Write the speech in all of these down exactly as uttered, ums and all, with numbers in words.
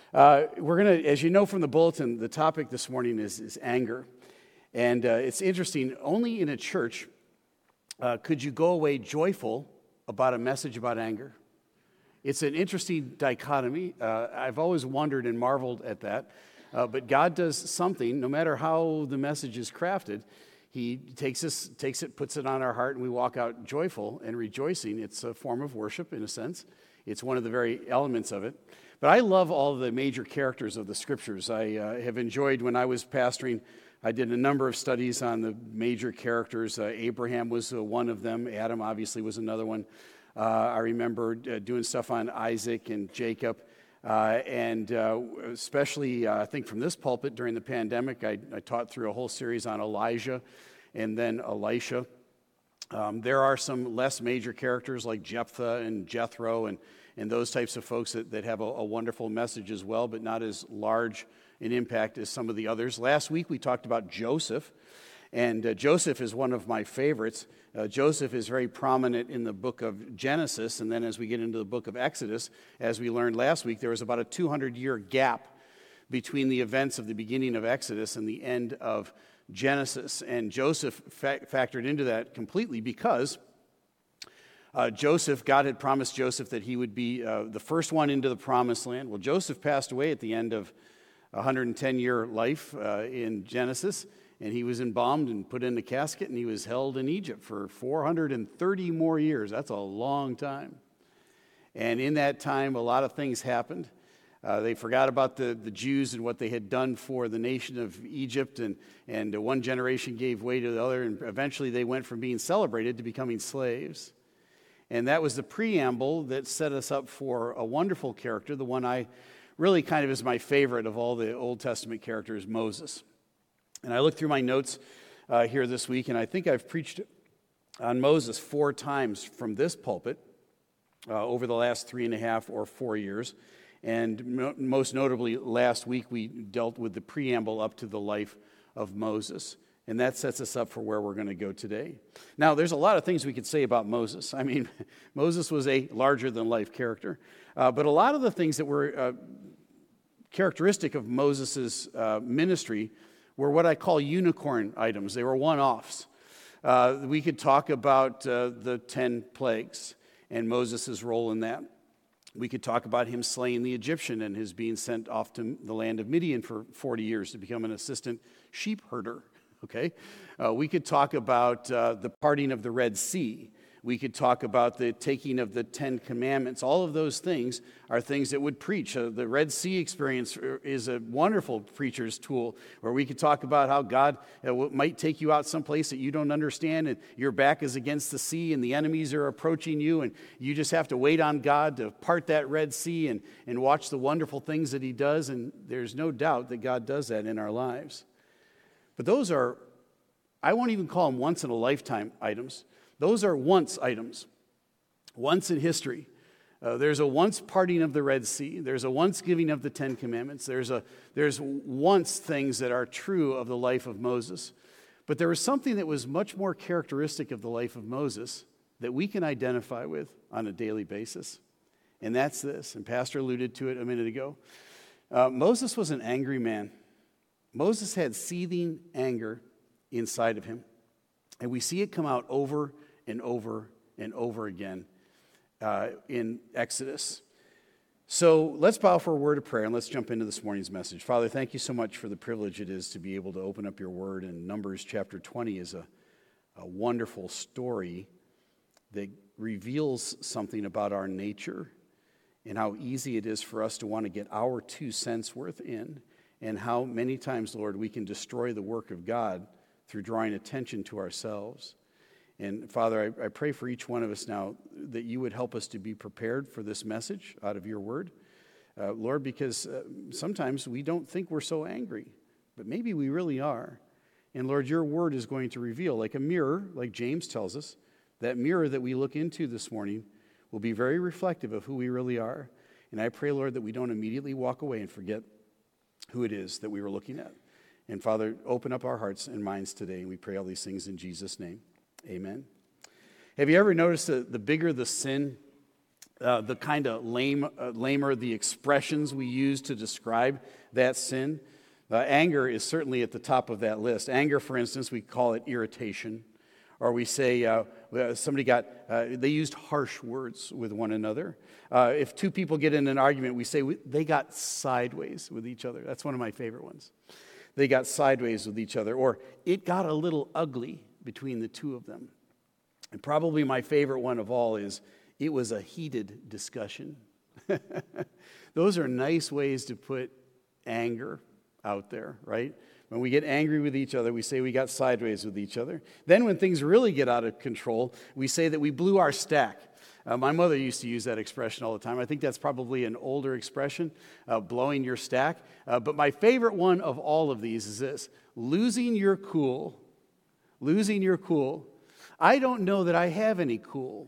Uh, we're going to, as you know from the bulletin, the topic this morning is, is anger. And uh, it's interesting, only in a church uh, could you go away joyful about a message about anger. It's an interesting dichotomy. Uh, I've always wondered and marveled at that. Uh, but God does something, no matter how the message is crafted, He takes us, takes it, puts it on our heart, and we walk out joyful and rejoicing. It's a form of worship, in a sense. It's one of the very elements of it. But I love all the major characters of the Scriptures. I uh, have enjoyed, when I was pastoring, I did a number of studies on the major characters. Uh, Abraham was uh, one of them. Adam, obviously, was another one. Uh, I remember uh, doing stuff on Isaac and Jacob. Uh, and uh, especially, uh, I think from this pulpit during the pandemic, I, I taught through a whole series on Elijah and then Elisha. Um, there are some less major characters like Jephthah and Jethro and, and those types of folks that, that have a, a wonderful message as well, but not as large an impact as some of the others. Last week we talked about Joseph, and uh, Joseph is one of my favorites. Uh, Joseph is very prominent in the book of Genesis, and then as we get into the book of Exodus, as we learned last week, there was about a two hundred year gap between the events of the beginning of Exodus and the end of Genesis. And Joseph fa- factored into that completely because uh, Joseph, God had promised Joseph that he would be uh, the first one into the promised land. Well, Joseph passed away at the end of a one hundred ten year life uh, in Genesis, and he was embalmed and put in a casket, and he was held in Egypt for four hundred thirty more years. That's a long time. And in that time, a lot of things happened. Uh, they forgot about the, the Jews and what they had done for the nation of Egypt, and, and one generation gave way to the other, and eventually they went from being celebrated to becoming slaves. And that was the preamble that set us up for a wonderful character, the one I really kind of is my favorite of all the Old Testament characters, Moses. And I looked through my notes uh, here this week, and I think I've preached on Moses four times from this pulpit uh, over the last three and a half or four years. And mo- most notably, last week we dealt with the preamble up to the life of Moses. And that sets us up for where we're going to go today. Now, there's a lot of things we could say about Moses. I mean, Moses was a larger-than-life character. Uh, but a lot of the things that were uh, characteristic of Moses' uh, ministry were what I call unicorn items. They were one-offs. Uh, we could talk about uh, the ten plagues and Moses' role in that. We could talk about him slaying the Egyptian and his being sent off to the land of Midian for forty years to become an assistant sheep herder. Okay, uh, we could talk about uh, the parting of the Red Sea. We could talk about the taking of the Ten Commandments. All of those things are things that would preach. Uh, the Red Sea experience is a wonderful preacher's tool where we could talk about how God uh, might take you out someplace that you don't understand, and your back is against the sea and the enemies are approaching you, and you just have to wait on God to part that Red Sea and, and watch the wonderful things that He does. And there's no doubt that God does that in our lives. But those are, I won't even call them once-in-a-lifetime items. Those are once items, once in history. Uh, there's a once parting of the Red Sea. There's a once giving of the Ten Commandments. There's a there's once things that are true of the life of Moses. But there was something that was much more characteristic of the life of Moses that we can identify with on a daily basis. And that's this, and Pastor alluded to it a minute ago. Uh, Moses was an angry man. Moses had seething anger inside of him. And we see it come out over and over and over again uh, in Exodus. So let's bow for a word of prayer and let's jump into this morning's message. Father, thank you so much for the privilege it is to be able to open up your word. And Numbers chapter twenty is a, a wonderful story that reveals something about our nature and how easy it is for us to want to get our two cents worth in, and how many times, Lord, we can destroy the work of God through drawing attention to ourselves. And Father, I, I pray for each one of us now that you would help us to be prepared for this message out of your word. Uh, Lord, because uh, sometimes we don't think we're so angry, but maybe we really are. And Lord, your word is going to reveal, like a mirror, like James tells us, that mirror that we look into this morning will be very reflective of who we really are. And I pray, Lord, that we don't immediately walk away and forget who it is that we were looking at. And Father, open up our hearts and minds today, and we pray all these things in Jesus' name. Amen. Have you ever noticed that the bigger the sin uh, the kind of lame, uh, lamer the expressions we use to describe that sin. Uh, anger is certainly at the top of that list. Anger, for instance, we call it irritation. Or we say uh, somebody got, uh, they used harsh words with one another. Uh, if two people get in an argument, we say we, they got sideways with each other. That's one of my favorite ones. They got sideways with each other. Or it got a little ugly between the two of them. And probably my favorite one of all is it was a heated discussion. Those are nice ways to put anger out there, right? When we get angry with each other, we say we got sideways with each other. Then when things really get out of control, we say that we blew our stack. Uh, my mother used to use that expression all the time. I think that's probably an older expression, uh, blowing your stack. Uh, but my favorite one of all of these is this: losing your cool. Losing your cool. I don't know that I have any cool.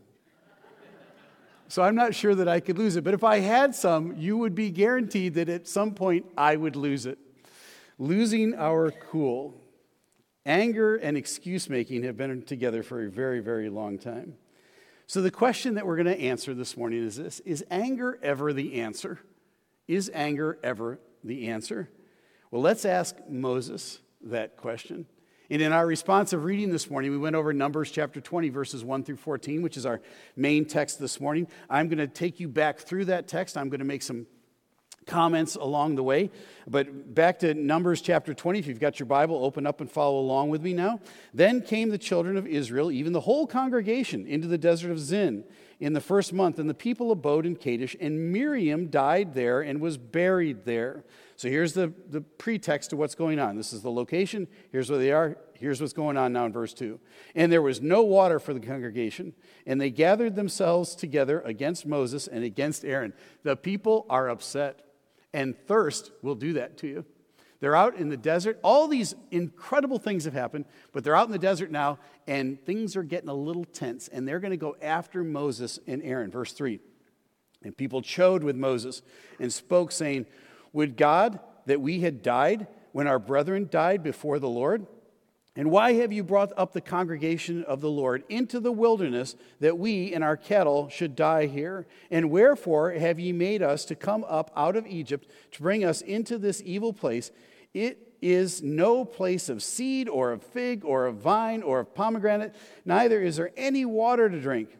So I'm not sure that I could lose it. But if I had some, you would be guaranteed that at some point I would lose it. Losing our cool. Anger and excuse-making have been together for a very, very long time. So the question that we're going to answer this morning is this: is anger ever the answer? Is anger ever the answer? Well, let's ask Moses that question. And in our responsive reading this morning, we went over Numbers chapter twenty, verses one through fourteen, which is our main text this morning. I'm going to take you back through that text. I'm going to make some comments along the way. But back to Numbers chapter twenty, if you've got your Bible, open up and follow along with me now. Then came the children of Israel, even the whole congregation, into the desert of Zin in the first month, and the people abode in Kadesh, and Miriam died there and was buried there. So here's the, the pretext to what's going on. This is the location. Here's where they are. Here's what's going on now in verse two. And there was no water for the congregation, and they gathered themselves together against Moses and against Aaron. The people are upset, and thirst will do that to you. They're out in the desert. All these incredible things have happened, but they're out in the desert now, and things are getting a little tense, and they're going to go after Moses and Aaron. Verse three. And people chode with Moses and spoke, saying, would God that we had died when our brethren died before the Lord? And why have you brought up the congregation of the Lord into the wilderness, that we and our cattle should die here? And wherefore have ye made us to come up out of Egypt to bring us into this evil place? It is no place of seed or of fig or of vine or of pomegranate, neither is there any water to drink.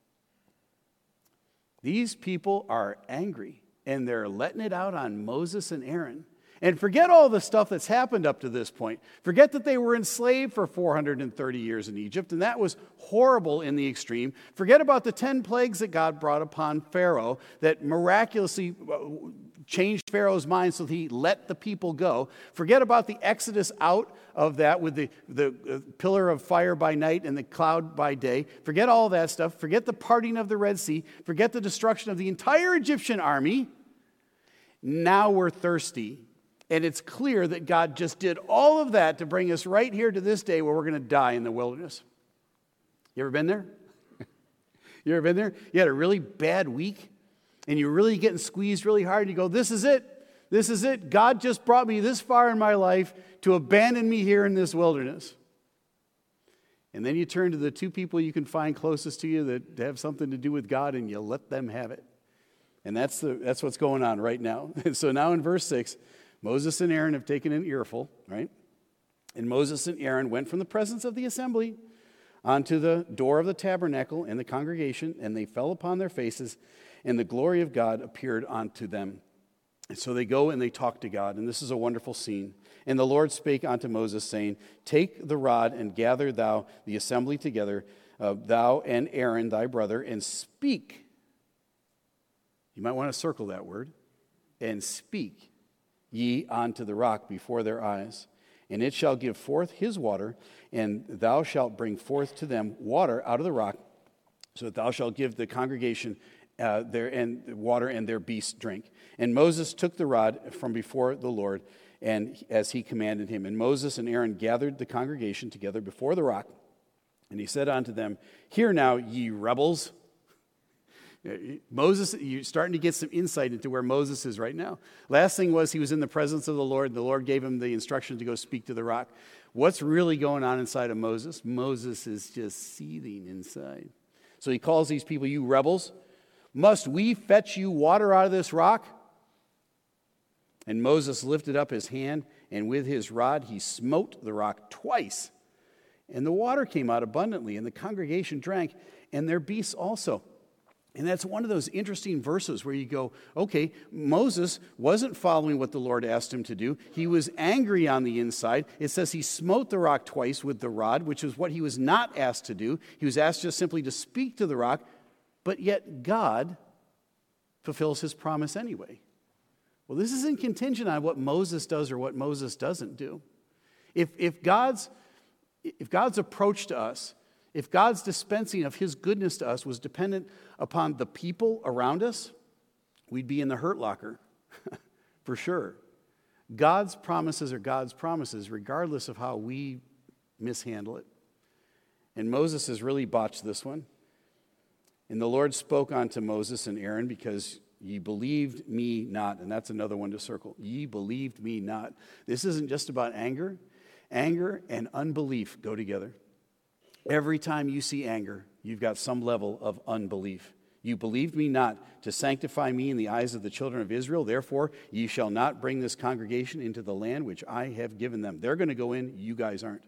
These people are angry, and they're letting it out on Moses and Aaron. And forget all the stuff that's happened up to this point. Forget that they were enslaved for four hundred thirty years in Egypt, and that was horrible in the extreme. Forget about the ten plagues that God brought upon Pharaoh that miraculously changed Pharaoh's mind so that he let the people go. Forget about the exodus out of that with the, the pillar of fire by night and the cloud by day. Forget all that stuff. Forget the parting of the Red Sea. Forget the destruction of the entire Egyptian army. Now we're thirsty. And it's clear that God just did all of that to bring us right here to this day where we're going to die in the wilderness. You ever been there? You ever been there? You had a really bad week, and you're really getting squeezed really hard, and you go, this is it. This is it. God just brought me this far in my life to abandon me here in this wilderness. And then you turn to the two people you can find closest to you that have something to do with God, and you let them have it. And that's the that's what's going on right now. And so now in verse six, Moses and Aaron have taken an earful, right? And Moses and Aaron went from the presence of the assembly onto the door of the tabernacle and the congregation, and they fell upon their faces, and the glory of God appeared unto them. And so they go and they talk to God, and this is a wonderful scene. And the Lord spake unto Moses, saying, take the rod and gather thou the assembly together, uh, thou and Aaron thy brother, and speak. You might want to circle that word. And speak ye unto the rock before their eyes, and it shall give forth his water, and thou shalt bring forth to them water out of the rock, so that thou shalt give the congregation uh, their and water and their beasts drink. And Moses took the rod from before the Lord, and as he commanded him. And Moses and Aaron gathered the congregation together before the rock, and he said unto them, hear now, ye rebels. Moses, you're starting to get some insight into where Moses is right now. Last thing was he was in the presence of the Lord. And the Lord gave him the instruction to go speak to the rock. What's really going on inside of Moses? Moses is just seething inside. So he calls these people, you rebels. Must we fetch you water out of this rock? And Moses lifted up his hand, and with his rod he smote the rock twice. And the water came out abundantly, and the congregation drank, and their beasts also. And that's one of those interesting verses where you go, okay, Moses wasn't following what the Lord asked him to do. He was angry on the inside. It says he smote the rock twice with the rod, which is what he was not asked to do. He was asked just simply to speak to the rock, but yet God fulfills his promise anyway. Well, this isn't contingent on what Moses does or what Moses doesn't do. If, if, God's, if God's approach to us, if God's dispensing of his goodness to us was dependent upon the people around us, we'd be in the hurt locker, for sure. God's promises are God's promises, regardless of how we mishandle it. And Moses has really botched this one. And the Lord spoke unto Moses and Aaron, because ye believed me not. And that's another one to circle. Ye believed me not. This isn't just about anger. Anger and unbelief go together. Every time you see anger, you've got some level of unbelief. You believed me not to sanctify me in the eyes of the children of Israel. Therefore, ye shall not bring this congregation into the land which I have given them. They're going to go in. You guys aren't.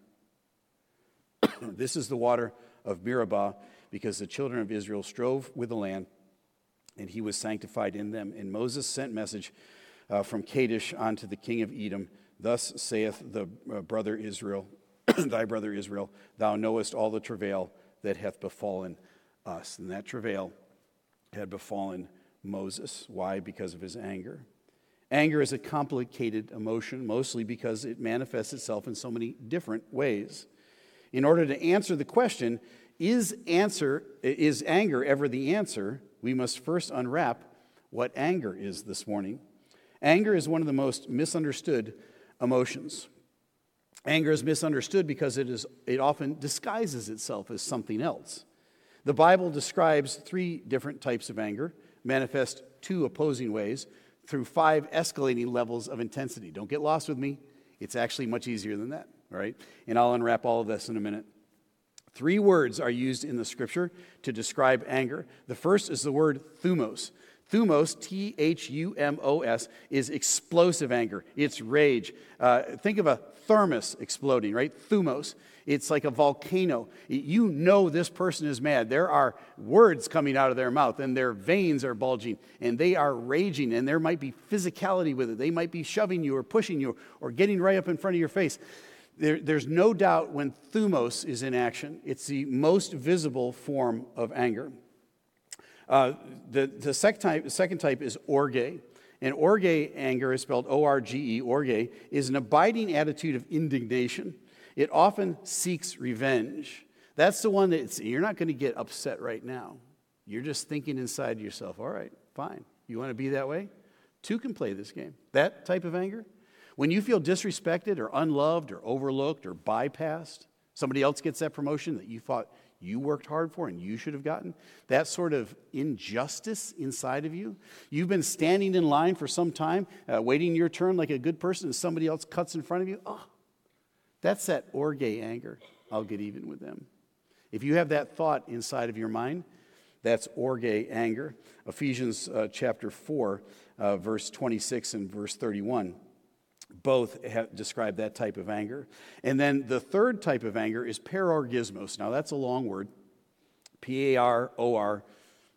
This is the water of Meribah, because the children of Israel strove with the land, and he was sanctified in them. And Moses sent message uh, from Kadesh unto the king of Edom. Thus saith the uh, brother Israel, thy brother Israel, thou knowest all the travail that hath befallen us. And that travail had befallen Moses. Why? Because of his anger. Anger is a complicated emotion, mostly because it manifests itself in so many different ways. In order to answer the question, is answer is anger ever the answer, we must first unwrap what anger is this morning. Anger is one of the most misunderstood emotions. Anger is misunderstood because it is it often disguises itself as something else. The Bible describes three different types of anger, manifest two opposing ways, through five escalating levels of intensity. Don't get lost with me. It's actually much easier than that, all right? And I'll unwrap all of this in a minute. Three words are used in the scripture to describe anger. The first is the word thumos. Thumos, T H U M O S, is explosive anger. It's rage. Uh, think of a thermos exploding, right? Thumos. It's like a volcano. You know this person is mad. There are words coming out of their mouth, and their veins are bulging, and they are raging, and there might be physicality with it. They might be shoving you or pushing you or getting right up in front of your face. There, there's no doubt when thumos is in action, it's the most visible form of anger. Uh, the the second type, second type is orge. And orge anger is spelled O R G E, orge, is an abiding attitude of indignation. It often seeks revenge. That's the one that you're not going to get upset right now. You're just thinking inside yourself, all right, fine. You want to be that way? Two can play this game. That type of anger. When you feel disrespected or unloved or overlooked or bypassed, somebody else gets that promotion that you thought you worked hard for and you should have gotten, that sort of injustice inside of you. You've been standing in line for some time, uh, waiting your turn like a good person, and somebody else cuts in front of you. Oh, that's that orge anger. I'll get even with them. If you have that thought inside of your mind, that's orge anger. Ephesians uh, chapter four, uh, verse twenty-six and verse thirty-one. Both have described that type of anger. And then the third type of anger is parorgismos. Now, that's a long word. P A R O R,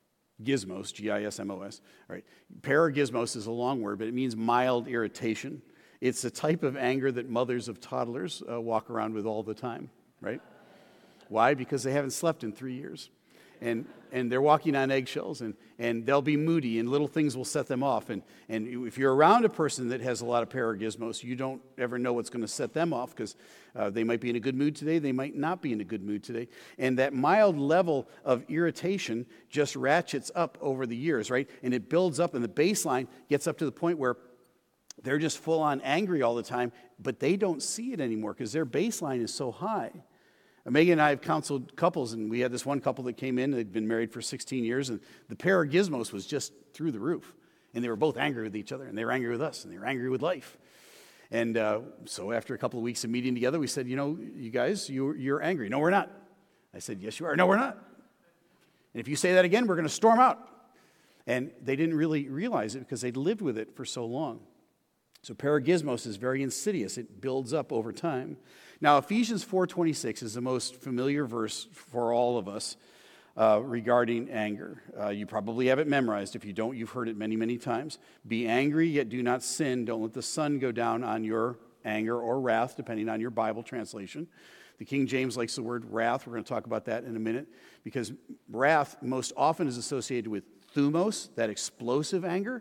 gizmos, G I S M O S. All right. Parorgismos is a long word, but it means mild irritation. It's a type of anger that mothers of toddlers uh, walk around with all the time, right? Why? Because they haven't slept in three years. And and they're walking on eggshells, and, and they'll be moody, and little things will set them off. And, and if you're around a person that has a lot of parorgismos, you don't ever know what's going to set them off, because uh, they might be in a good mood today, they might not be in a good mood today. And that mild level of irritation just ratchets up over the years, right? And it builds up, and the baseline gets up to the point where they're just full on angry all the time, but they don't see it anymore because their baseline is so high. Megan and I have counseled couples, and we had this one couple that came in. They'd been married for sixteen years, and the parorgismos was just through the roof. And they were both angry with each other, and they were angry with us, and they were angry with life. And uh, so after a couple of weeks of meeting together, we said, you know, you guys, you're, you're angry. No, we're not. I said, yes, you are. No, we're not. And if you say that again, we're going to storm out. And they didn't really realize it because they'd lived with it for so long. So paragismos is very insidious. It builds up over time. Now, Ephesians four twenty-six is the most familiar verse for all of us uh, regarding anger. Uh, you probably have it memorized. If you don't, you've heard it many, many times. Be angry, yet do not sin. Don't let the sun go down on your anger or wrath, depending on your Bible translation. The King James likes the word wrath. We're going to talk about that in a minute, because wrath most often is associated with thumos, that explosive anger.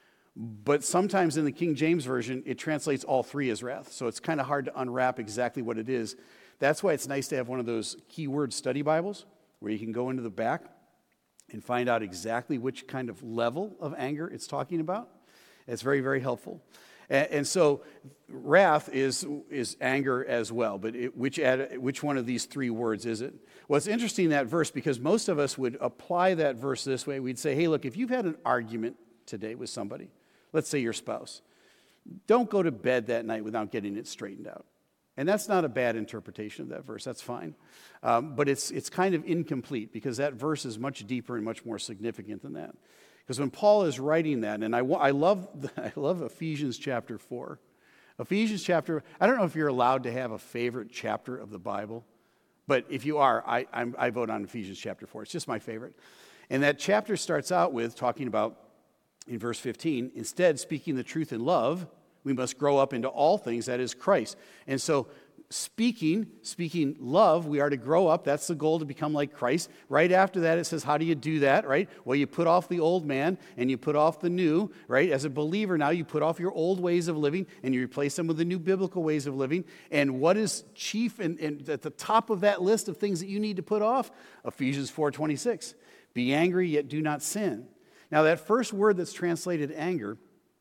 But sometimes in the King James Version, it translates all three as wrath. So it's kind of hard to unwrap exactly what it is. That's why it's nice to have one of those keyword study Bibles where you can go into the back and find out exactly which kind of level of anger it's talking about. It's very, very helpful. And, and so wrath is, is anger as well. But it, which, ad, which one of these three words is it? Well, it's interesting, that verse, because most of us would apply that verse this way. We'd say, hey, look, if you've had an argument today with somebody, let's say your spouse, don't go to bed that night without getting it straightened out. And that's not a bad interpretation of that verse. That's fine. Um, but it's it's kind of incomplete, because that verse is much deeper and much more significant than that. Because when Paul is writing that, and I, I, love, I love Ephesians chapter four. Ephesians chapter, I don't know if you're allowed to have a favorite chapter of the Bible, but if you are, I, I'm, I vote on Ephesians chapter four. It's just my favorite. And that chapter starts out with talking about, in verse fifteen, instead, speaking the truth in love, we must grow up into all things, that is Christ. And so speaking, speaking love, we are to grow up. That's the goal, to become like Christ. Right after that, it says, how do you do that, right? Well, you put off the old man and you put off the new, right? As a believer now, you put off your old ways of living and you replace them with the new biblical ways of living. And what is chief and, and at the top of that list of things that you need to put off? Ephesians four twenty-six. Be angry, yet do not sin. Now, that first word that's translated anger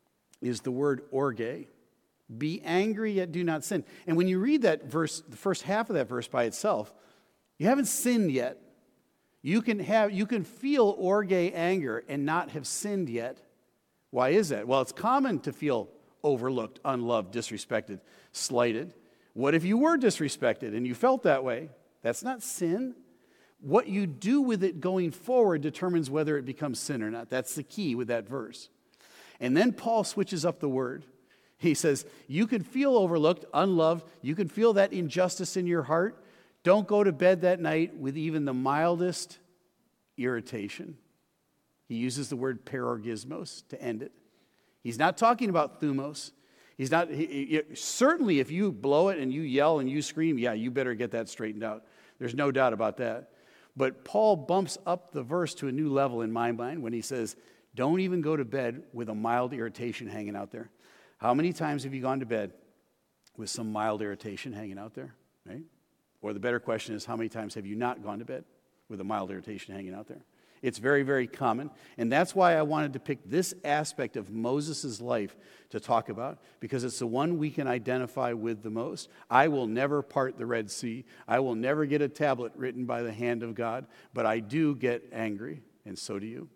is the word orge. Be angry, yet do not sin. And when you read that verse, the first half of that verse by itself, you haven't sinned yet. You can have, you can feel orge anger and not have sinned yet. Why is that? Well, it's common to feel overlooked, unloved, disrespected, slighted. What if you were disrespected and you felt that way? That's not sin. What you do with it going forward determines whether it becomes sin or not. That's the key with that verse. And then Paul switches up the word. He says, you can feel overlooked, unloved. You can feel that injustice in your heart. Don't go to bed that night with even the mildest irritation. He uses the word paragismos to end it. He's not talking about thumos. He's not, he, he, certainly if you blow it and you yell and you scream, yeah, you better get that straightened out. There's no doubt about that. But Paul bumps up the verse to a new level in my mind when he says, don't even go to bed with a mild irritation hanging out there. How many times have you gone to bed with some mild irritation hanging out there, right? Or the better question is, how many times have you not gone to bed with a mild irritation hanging out there? It's very, very common. And that's why I wanted to pick this aspect of Moses' life to talk about, because it's the one we can identify with the most. I will never part the Red Sea. I will never get a tablet written by the hand of God, but I do get angry, and so do you.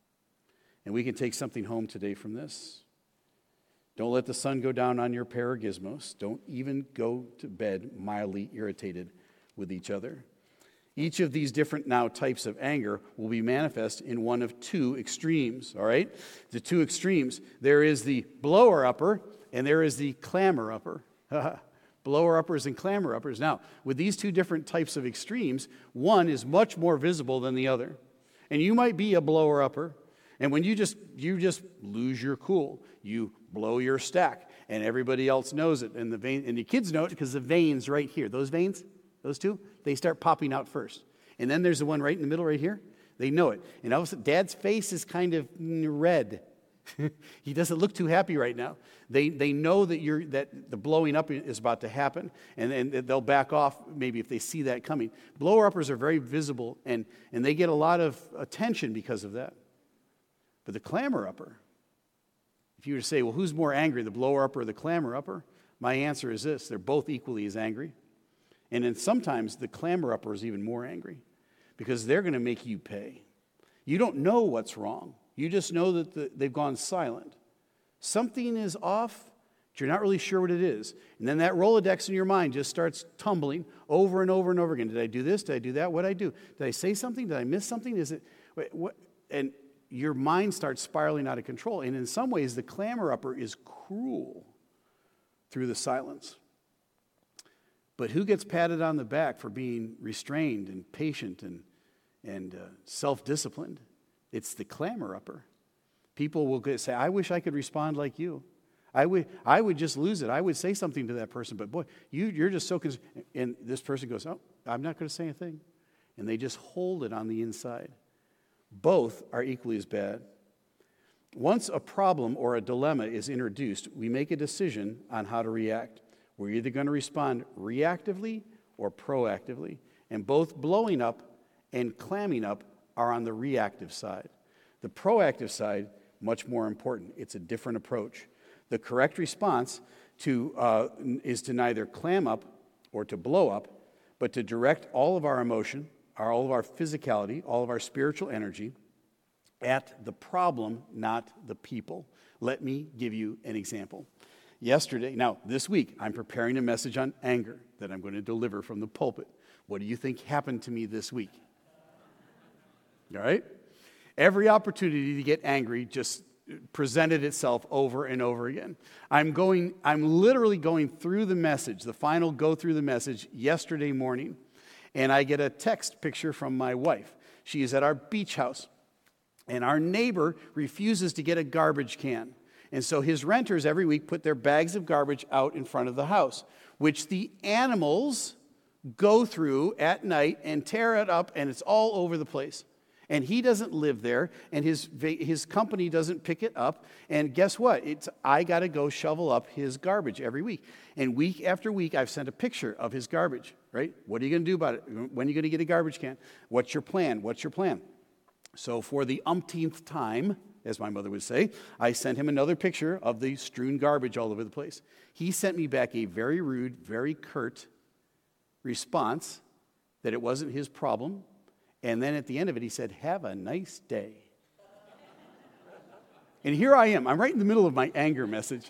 And we can take something home today from this. Don't let the sun go down on your paragismos. Don't even go to bed mildly irritated with each other. Each of these different now types of anger will be manifest in one of two extremes, all right? The two extremes. There is the blower-upper and there is the clamor-upper. Blower-uppers and clamor-uppers. Now, with these two different types of extremes, one is much more visible than the other. And you might be a blower-upper. And when you just you just lose your cool, you blow your stack, and everybody else knows it, and the vein, and the kids know it because the veins right here, those veins, those two, they start popping out first. And then there's the one right in the middle right here. They know it. And all of a sudden, Dad's face is kind of red. He doesn't look too happy right now. They they know that you're that the blowing up is about to happen, and, and they'll back off maybe if they see that coming. Blower-uppers are very visible, and, and they get a lot of attention because of that. But the clamor-upper, if you were to say, well, who's more angry, the blower-upper or the clamor-upper? My answer is this: they're both equally as angry. And then sometimes the clamor-upper is even more angry because they're going to make you pay. You don't know what's wrong. You just know that the, they've gone silent. Something is off, but you're not really sure what it is. And then that Rolodex in your mind just starts tumbling over and over and over again. Did I do this? Did I do that? What did I do? Did I say something? Did I miss something? Is it wait, what? And your mind starts spiraling out of control. And in some ways, the clamor-upper is cruel through the silence. But who gets patted on the back for being restrained and patient and, and uh, self-disciplined? It's the clamor-upper. People will say, I wish I could respond like you. I would, I would just lose it. I would say something to that person, but boy, you, you're just so concerned. And this person goes, oh, I'm not going to say a thing. And they just hold it on the inside. Both are equally as bad. Once a problem or a dilemma is introduced, we make a decision on how to react. We're either going to respond reactively or proactively. And both blowing up and clamming up are on the reactive side. The proactive side, much more important. It's a different approach. The correct response to uh, is to neither clam up or to blow up, but to direct all of our emotion, our, all of our physicality, all of our spiritual energy at the problem, not the people. Let me give you an example. Yesterday, now this week, I'm preparing a message on anger that I'm going to deliver from the pulpit. What do you think happened to me this week? All right? Every opportunity to get angry just presented itself over and over again. I'm going, I'm literally going through the message, the final go through the message yesterday morning, and I get a text picture from my wife. She is at our beach house, and our neighbor refuses to get a garbage can. And so his renters every week put their bags of garbage out in front of the house, which the animals go through at night and tear it up, and it's all over the place. And he doesn't live there, and his his company doesn't pick it up. And guess what? It's I got to go shovel up his garbage every week. And week after week, I've sent a picture of his garbage, right? What are you going to do about it? When are you going to get a garbage can? What's your plan? What's your plan? So for the umpteenth time, as my mother would say, I sent him another picture of the strewn garbage all over the place. He sent me back a very rude, very curt response that it wasn't his problem. And then at the end of it, he said, have a nice day. And here I am. I'm right in the middle of my anger message.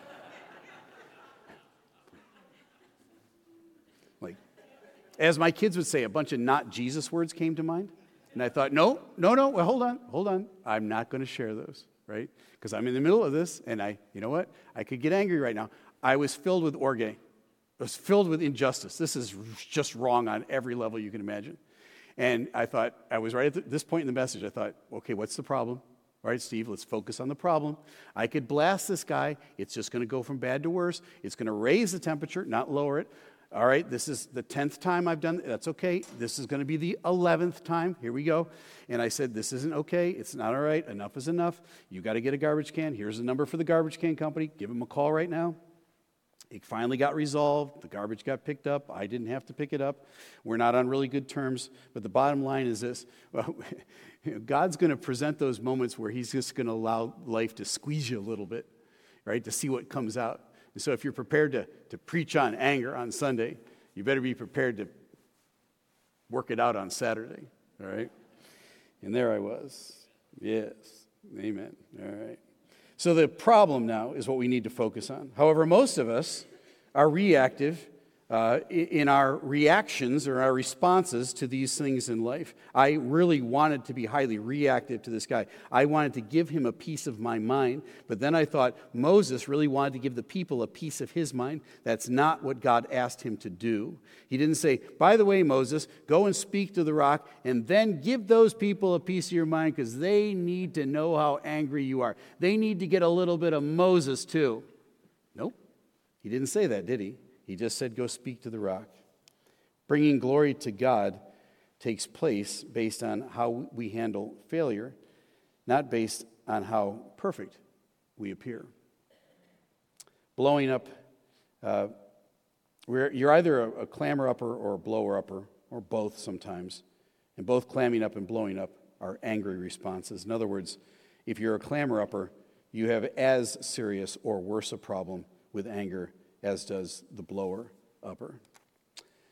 Like, as my kids would say, a bunch of not Jesus words came to mind. And I thought, no, no, no, well, hold on, hold on. I'm not going to share those, right? Because I'm in the middle of this, and I, you know what? I could get angry right now. I was filled with orge. I was filled with injustice. This is just wrong on every level you can imagine. And I thought, I was right at this point in the message, I thought, okay, what's the problem? All right, Steve, let's focus on the problem. I could blast this guy. It's just going to go from bad to worse. It's going to raise the temperature, not lower it. All right, this is the tenth time I've done it. That's okay. This is going to be the eleventh time. Here we go. And I said, this isn't okay. It's not all right. Enough is enough. You got to get a garbage can. Here's the number for the garbage can company. Give them a call right now. It finally got resolved. The garbage got picked up. I didn't have to pick it up. We're not on really good terms. But the bottom line is this. Well, God's going to present those moments where he's just going to allow life to squeeze you a little bit, right, to see what comes out. And so if you're prepared to, to preach on anger on Sunday, you better be prepared to work it out on Saturday, all right? And there I was. Yes. Amen. All right. So the problem now is what we need to focus on. However, most of us are reactive uh, in our reactions or our responses to these things in life. I really wanted to be highly reactive to this guy. I wanted to give him a piece of my mind, but then I thought Moses really wanted to give the people a piece of his mind. That's not what God asked him to do. He didn't say, by the way, Moses, go and speak to the rock and then give those people a piece of your mind because they need to know how angry you are. They need to get a little bit of Moses too. Nope. He didn't say that, did he? He just said, go speak to the rock. Bringing glory to God takes place based on how we handle failure, not based on how perfect we appear. Blowing up, uh, we're, you're either a, a clamor-upper or a blower-upper, or both sometimes. And both clamming up and blowing up are angry responses. In other words, if you're a clamor-upper, you have as serious or worse a problem with anger as does the blower-upper.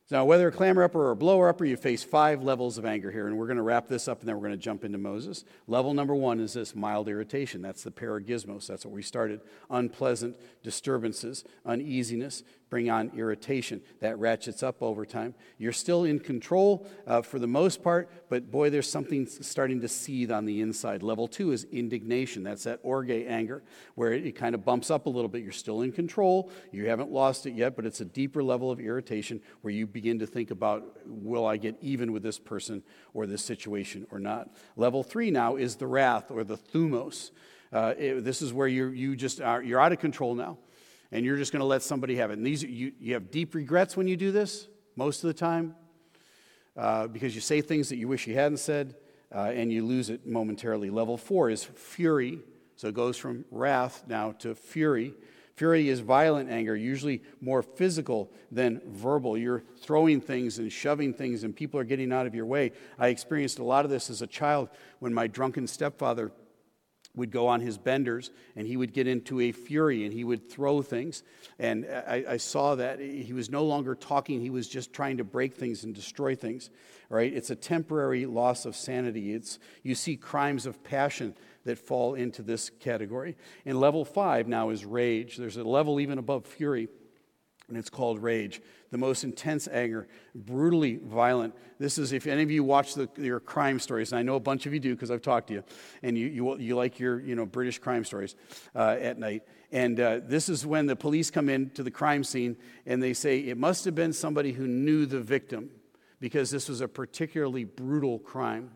Now, whether a clamor-upper or a blower-upper, you face five levels of anger here, and we're going to wrap this up, and then we're going to jump into Moses. Level number one is this mild irritation. That's the paragismos. That's what we started. Unpleasant disturbances, uneasiness, bring on irritation. That ratchets up over time. You're still in control uh, for the most part, but boy, there's something starting to seethe on the inside. Level two is indignation. That's that orge anger, where it, it kind of bumps up a little bit. You're still in control. You haven't lost it yet, but it's a deeper level of irritation where you begin to think about, will I get even with this person or this situation or not? Level three now is the wrath or the thumos. Uh, it, this is where you you just are, you're out of control now, and you're just going to let somebody have it. And these you, you have deep regrets when you do this most of the time uh, because you say things that you wish you hadn't said, uh, and you lose it momentarily. Level four is fury. So it goes from wrath now to fury. Fury is violent anger, usually more physical than verbal. You're throwing things and shoving things, and people are getting out of your way. I experienced a lot of this as a child when my drunken stepfather would go on his benders, and he would get into a fury, and he would throw things. And I, I saw that. He was no longer talking. He was just trying to break things and destroy things. Right? It's a temporary loss of sanity. It's you see crimes of passion that fall into this category. And level five now is rage. There's a level even above fury, and it's called rage. The most intense anger, brutally violent. This is, if any of you watch the, your crime stories, and I know a bunch of you do because I've talked to you, and you you, you like your you know British crime stories uh, at night. And uh, this is when the police come in to the crime scene, and they say, it must have been somebody who knew the victim, because this was a particularly brutal crime.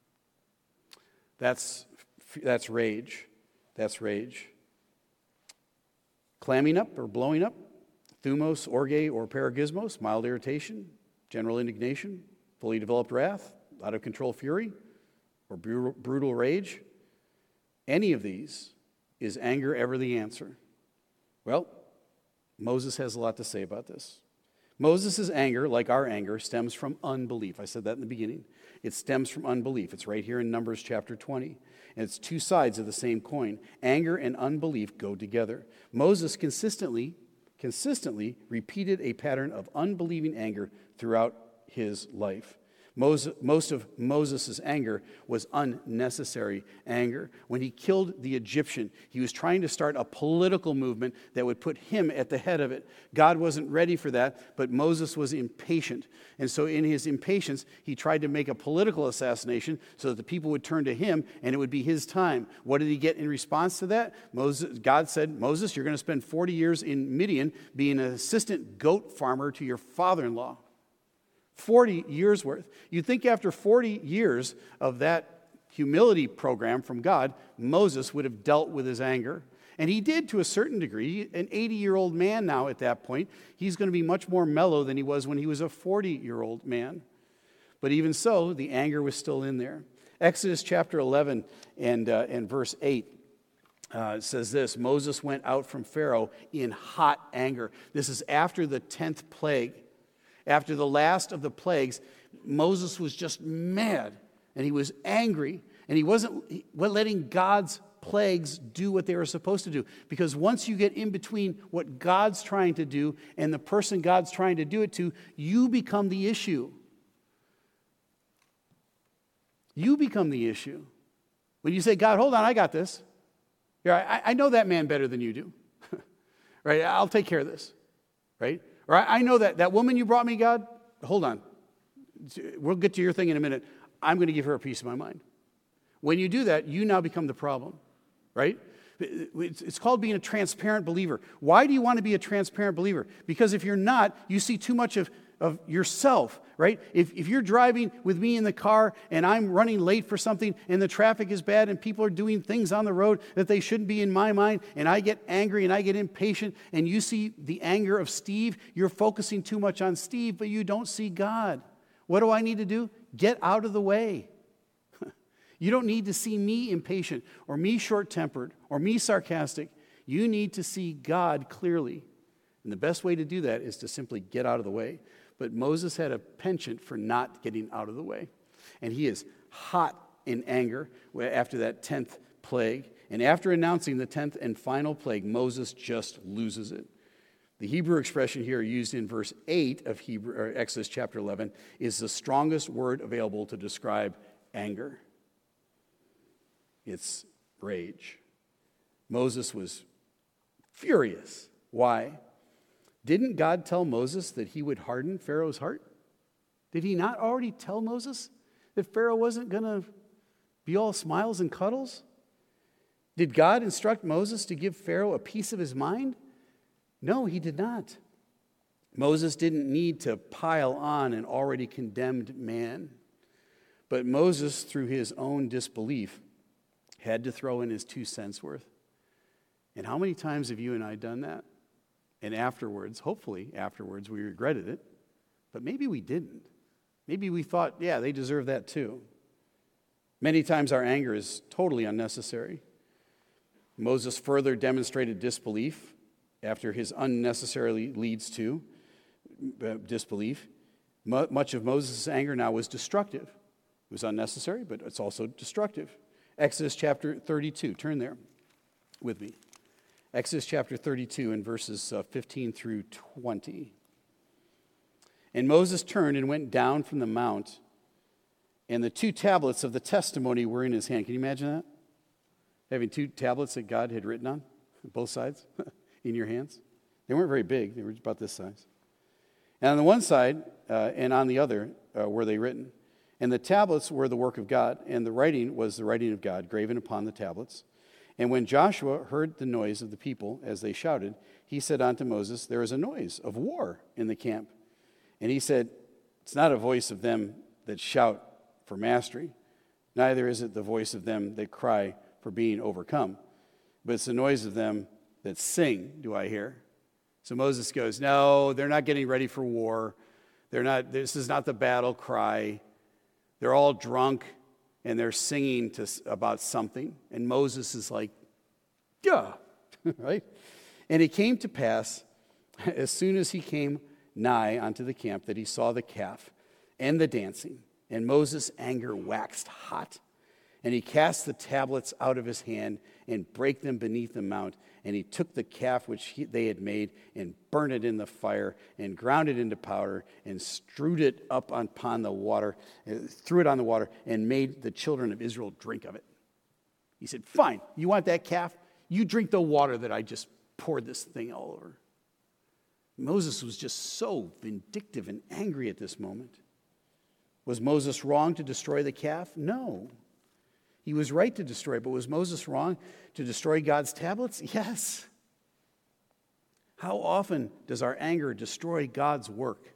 That's That's rage. That's rage. Clamming up or blowing up, thumos, orge, or paragismos, mild irritation, general indignation, fully developed wrath, out of control fury, or brutal, brutal rage. Any of these, is anger ever the answer? Well, Moses has a lot to say about this. Moses' anger, like our anger, stems from unbelief. I said that in the beginning. It stems from unbelief. It's right here in Numbers chapter twenty. And it's two sides of the same coin. Anger and unbelief go together. Moses consistently, consistently repeated a pattern of unbelieving anger throughout his life. Moses, most of Moses' anger was unnecessary anger. When he killed the Egyptian, he was trying to start a political movement that would put him at the head of it. God wasn't ready for that, but Moses was impatient. And so in his impatience, he tried to make a political assassination so that the people would turn to him and it would be his time. What did he get in response to that? Moses, God said, Moses, you're going to spend forty years in Midian being an assistant goat farmer to your father-in-law. forty years worth. You'd think after forty years of that humility program from God, Moses would have dealt with his anger. And he did to a certain degree. An eighty-year-old man now at that point, he's going to be much more mellow than he was when he was a forty-year-old man. But even so, the anger was still in there. Exodus chapter eleven and, uh, and verse eight. Uh, it says this, Moses went out from Pharaoh in hot anger. This is after the tenth plague. After the last of the plagues, Moses was just mad, and he was angry, and he wasn't letting God's plagues do what they were supposed to do. Because once you get in between what God's trying to do and the person God's trying to do it to, you become the issue. You become the issue. When you say, God, hold on, I got this. Here, I, I know that man better than you do. Right? I'll take care of this. Right? Or I, I know that, that woman you brought me, God, hold on. We'll get to your thing in a minute. I'm going to give her a piece of my mind. When you do that, you now become the problem. Right? It's called being a transparent believer. Why do you want to be a transparent believer? Because if you're not, you see too much of, of yourself, right? If, if you're driving with me in the car and I'm running late for something and the traffic is bad and people are doing things on the road that they shouldn't be in my mind, and I get angry and I get impatient and you see the anger of Steve, you're focusing too much on Steve, but you don't see God. What do I need to do? Get out of the way. You don't need to see me impatient or me short-tempered or me sarcastic. You need to see God clearly. And the best way to do that is to simply get out of the way. But Moses had a penchant for not getting out of the way. And he is hot in anger after that tenth plague. And after announcing the tenth and final plague, Moses just loses it. The Hebrew expression here used in verse eight of Hebrew, or Exodus chapter eleven is the strongest word available to describe anger. It's rage. Moses was furious. Why? Didn't God tell Moses that he would harden Pharaoh's heart? Did he not already tell Moses that Pharaoh wasn't going to be all smiles and cuddles? Did God instruct Moses to give Pharaoh a piece of his mind? No, he did not. Moses didn't need to pile on an already condemned man. But Moses, through his own disbelief, had to throw in his two cents worth. And how many times have you and I done that? And afterwards, hopefully afterwards, we regretted it. But maybe we didn't. Maybe we thought, yeah, they deserve that too. Many times our anger is totally unnecessary. Moses further demonstrated disbelief after his unnecessarily leads to uh, disbelief. Mo- much of Moses' anger now was destructive. It was unnecessary, but it's also destructive. Exodus chapter thirty-two, turn there with me. Exodus chapter thirty-two and verses uh, fifteen through twenty. And Moses turned and went down from the mount, and the two tablets of the testimony were in his hand. Can you imagine that? Having two tablets that God had written on, both sides, in your hands. They weren't very big. They were about this size. And on the one side uh, and on the other uh, were they written. And the tablets were the work of God, and the writing was the writing of God, graven upon the tablets. And when Joshua heard the noise of the people as they shouted, he said unto Moses, there is a noise of war in the camp. And he said, it's not a voice of them that shout for mastery, neither is it the voice of them that cry for being overcome, but it's the noise of them that sing, do I hear? So Moses goes, no, they're not getting ready for war. They're not. This is not the battle cry. They're all drunk, and they're singing to, about something. And Moses is like, yeah, right? And it came to pass, as soon as he came nigh unto the camp, that he saw the calf and the dancing. And Moses' anger waxed hot. And he cast the tablets out of his hand and brake them beneath the mount. And he took the calf which he, they had made and burned it in the fire and ground it into powder and strewed it up upon the water, uh, threw it on the water and made the children of Israel drink of it. He said, fine, you want that calf? You drink the water that I just poured this thing all over. Moses was just so vindictive and angry at this moment. Was Moses wrong to destroy the calf? No. He was right to destroy it, but was Moses wrong to destroy God's tablets? Yes. How often does our anger destroy God's work?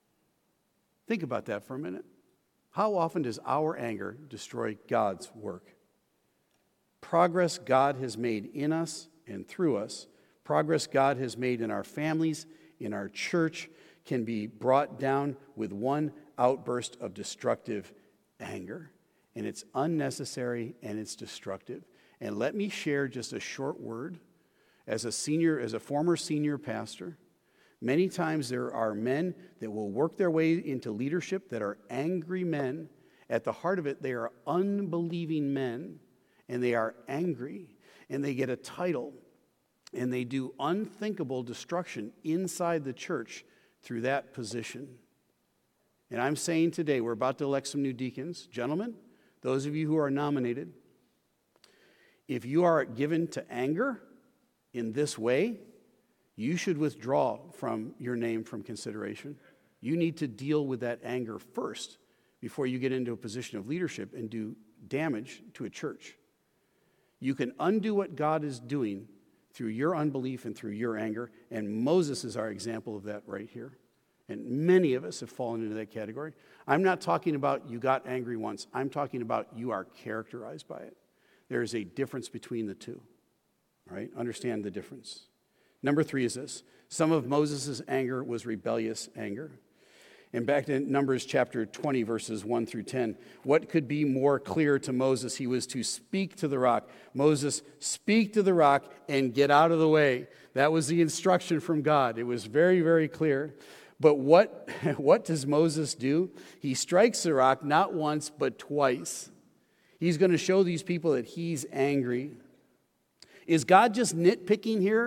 Think about that for a minute. How often does our anger destroy God's work? Progress God has made in us and through us, progress God has made in our families, in our church, can be brought down with one outburst of destructive anger. And it's unnecessary and it's destructive. And let me share just a short word. As a senior, as a former senior pastor, many times there are men that will work their way into leadership that are angry men. At the heart of it, they are unbelieving men, and they are angry, and they get a title, and they do unthinkable destruction inside the church through that position. And I'm saying today, we're about to elect some new deacons. Gentlemen, those of you who are nominated, if you are given to anger in this way, you should withdraw from your name from consideration. You need to deal with that anger first before you get into a position of leadership and do damage to a church. You can undo what God is doing through your unbelief and through your anger, and Moses is our example of that right here. And many of us have fallen into that category. I'm not talking about you got angry once. I'm talking about you are characterized by it. There is a difference between the two. All right? Understand the difference. Number three is this. Some of Moses' anger was rebellious anger. And back to Numbers chapter twenty, verses one through ten, what could be more clear to Moses? He was to speak to the rock. Moses, speak to the rock and get out of the way. That was the instruction from God. It was very, very clear. But what, what does Moses do? He strikes the rock not once, but twice. He's going to show these people that he's angry. Is God just nitpicking here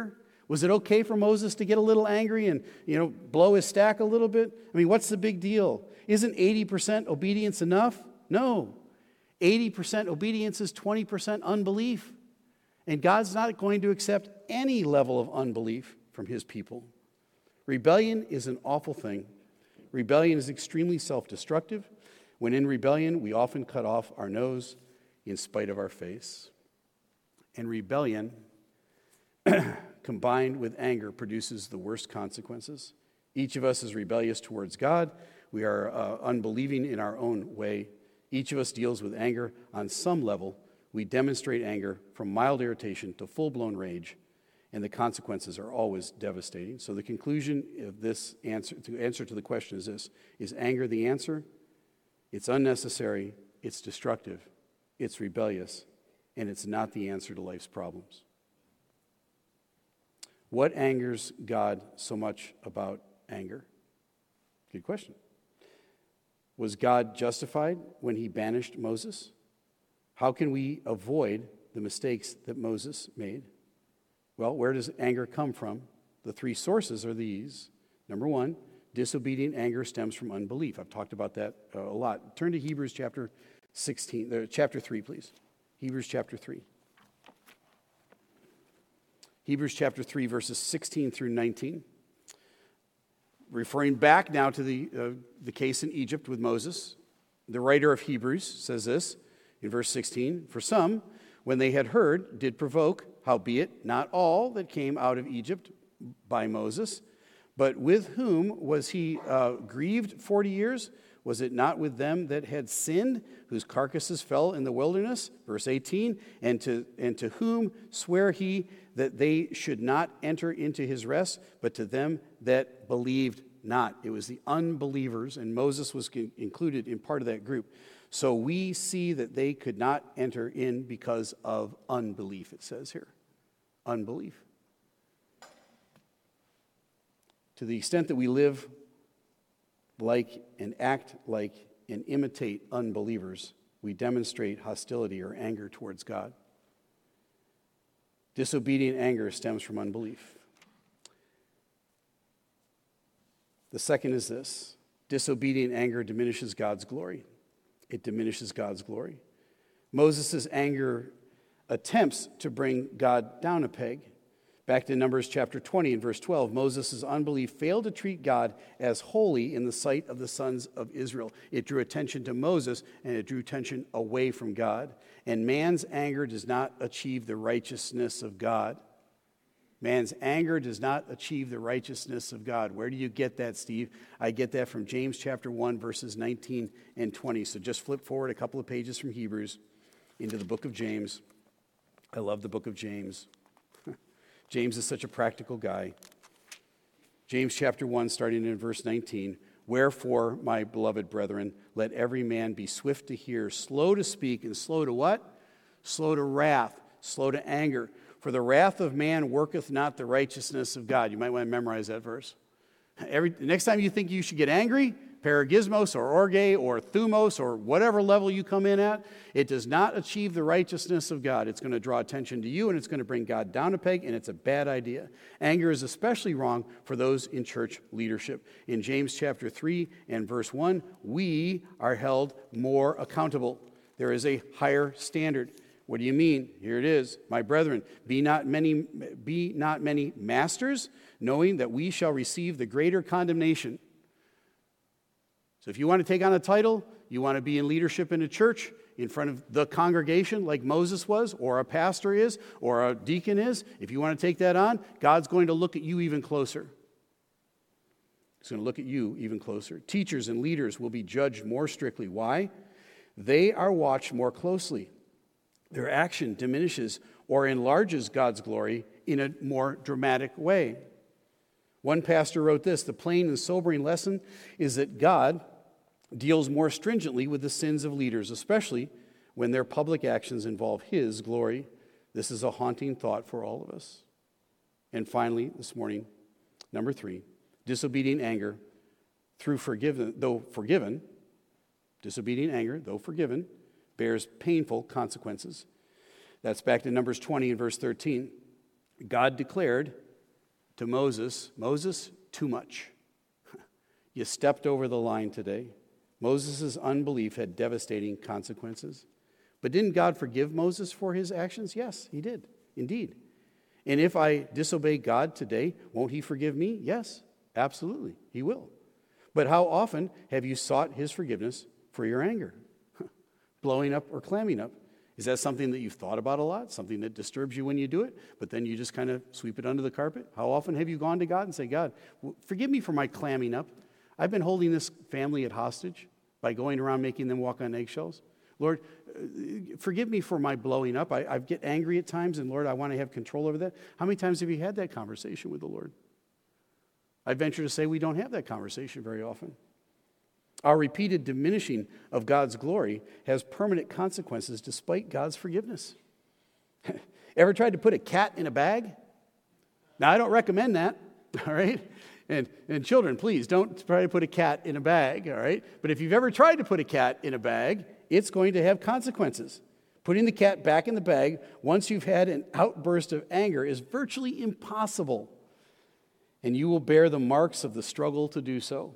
Was it okay for Moses to get a little angry and, you know, blow his stack a little bit? I mean, what's the big deal? Isn't eighty percent obedience enough? No. eighty percent obedience is twenty percent unbelief. And God's not going to accept any level of unbelief from his people. Rebellion is an awful thing. Rebellion is extremely self-destructive. When in rebellion, we often cut off our nose in spite of our face. And rebellion, combined with anger, produces the worst consequences. Each of us is rebellious towards God. We are uh, unbelieving in our own way. Each of us deals with anger on some level. We demonstrate anger from mild irritation to full-blown rage, and the consequences are always devastating. So the conclusion of this answer, to answer to the question is this: is anger the answer? It's unnecessary, it's destructive, it's rebellious, and it's not the answer to life's problems. What angers God so much about anger? Good question. Was God justified when he banished Moses? How can we avoid the mistakes that Moses made? Well, where does anger come from? The three sources are these. Number one, disobedient anger stems from unbelief. I've talked about that uh, a lot. Turn to Hebrews chapter sixteen, uh, chapter three, please. Hebrews chapter three. Hebrews chapter three, verses sixteen through nineteen. Referring back now to the, uh, the case in Egypt with Moses, the writer of Hebrews says this in verse sixteen, "For some, when they had heard, did provoke, howbeit not all that came out of Egypt by Moses. But with whom was he uh, grieved forty years? Was it not with them that had sinned, whose carcasses fell in the wilderness?" Verse eighteen, and to, and to whom sware he that they should not enter into his rest, but to them that believed not. It was the unbelievers, and Moses was included in part of that group. So we see that they could not enter in because of unbelief, it says here. Unbelief. To the extent that we live like and act like and imitate unbelievers, we demonstrate hostility or anger towards God. Disobedient anger stems from unbelief. The second is this: disobedient anger diminishes God's glory. It diminishes God's glory. Moses' anger attempts to bring God down a peg. Back to Numbers chapter twenty and verse twelve, Moses' unbelief failed to treat God as holy in the sight of the sons of Israel. It drew attention to Moses, and it drew attention away from God. And man's anger does not achieve the righteousness of God. Man's anger does not achieve the righteousness of God. Where do you get that, Steve? I get that from James chapter one, verses nineteen and twenty. So just flip forward a couple of pages from Hebrews into the book of James. I love the book of James. James is such a practical guy. James chapter one, starting in verse nineteen. "Wherefore, my beloved brethren, let every man be swift to hear, slow to speak, and slow to" what? Slow to wrath, slow to anger. "For the wrath of man worketh not the righteousness of God." You might want to memorize that verse. Every next time you think you should get angry, paragismos or orge or thumos or whatever level you come in at, it does not achieve the righteousness of God. It's going to draw attention to you, and it's going to bring God down a peg, and it's a bad idea. Anger is especially wrong for those in church leadership. In James chapter three and verse one, we are held more accountable. There is a higher standard. What do you mean? Here it is. "My brethren, be not many, be not many masters, knowing that we shall receive the greater condemnation." So if you want to take on a title, you want to be in leadership in a church, in front of the congregation like Moses was, or a pastor is, or a deacon is, if you want to take that on, God's going to look at you even closer. He's going to look at you even closer. Teachers and leaders will be judged more strictly. Why? They are watched more closely. Their action diminishes or enlarges God's glory in a more dramatic way. One pastor wrote this: "The plain and sobering lesson is that God deals more stringently with the sins of leaders, especially when their public actions involve His glory." This is a haunting thought for all of us. And finally, this morning, number three, disobedient anger, through forgiven, though forgiven, disobedient anger, though forgiven, bears painful consequences. That's back to Numbers twenty and verse thirteen. God declared to Moses, Moses, too much. You stepped over the line today. Moses' unbelief had devastating consequences. But didn't God forgive Moses for his actions? Yes, he did, indeed. And if I disobey God today, won't he forgive me? Yes, absolutely, he will. But how often have you sought his forgiveness for your anger? Blowing up or clamming up? Is that something that you've thought about a lot? Something that disturbs you when you do it, but then you just kind of sweep it under the carpet? How often have you gone to God and said, God, forgive me for my clamming up. I've been holding this family at hostage by going around making them walk on eggshells. Lord, forgive me for my blowing up. I, I get angry at times, and Lord, I want to have control over that. How many times have you had that conversation with the Lord? I venture to say we don't have that conversation very often. Our repeated diminishing of God's glory has permanent consequences despite God's forgiveness. Ever tried to put a cat in a bag? Now, I don't recommend that, all right? And, and children, please don't try to put a cat in a bag, all right? But if you've ever tried to put a cat in a bag, it's going to have consequences. Putting the cat back in the bag once you've had an outburst of anger is virtually impossible, and you will bear the marks of the struggle to do so.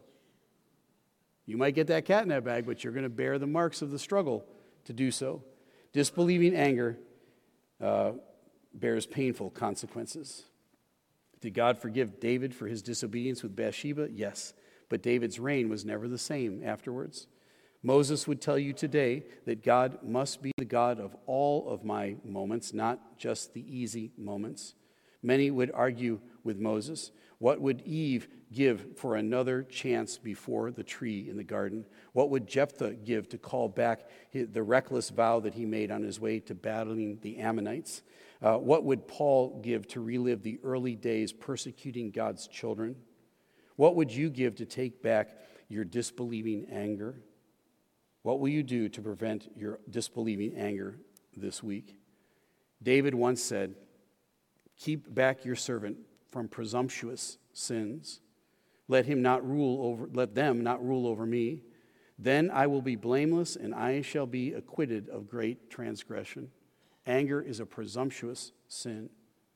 You might get that cat in that bag, but you're going to bear the marks of the struggle to do so. Disbelieving anger uh, bears painful consequences. Did God forgive David for his disobedience with Bathsheba? Yes, but David's reign was never the same afterwards. Moses would tell you today that God must be the God of all of my moments, not just the easy moments. Many would argue with Moses. What would Eve give for another chance before the tree in the garden? What would Jephthah give to call back the reckless vow that he made on his way to battling the Ammonites? Uh, what would Paul give to relive the early days persecuting God's children? What would you give to take back your disbelieving anger? What will you do to prevent your disbelieving anger this week? David once said, "Keep back your servant from presumptuous sins. Let him not rule over, let them not rule over me. Then I will be blameless, and I shall be acquitted of great transgression." Anger is a presumptuous sin.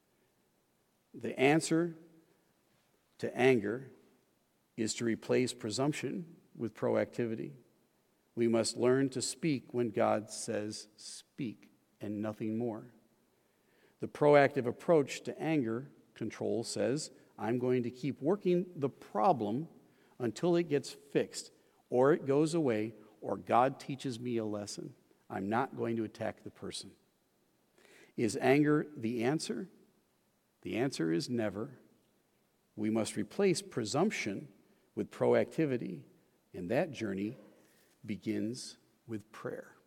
The answer to anger is to replace presumption with proactivity. We must learn to speak when God says speak and nothing more. The proactive approach to anger control says, I'm going to keep working the problem until it gets fixed, or it goes away, or God teaches me a lesson. I'm not going to attack the person. Is anger the answer? The answer is never. We must replace presumption with proactivity, and that journey begins with prayer.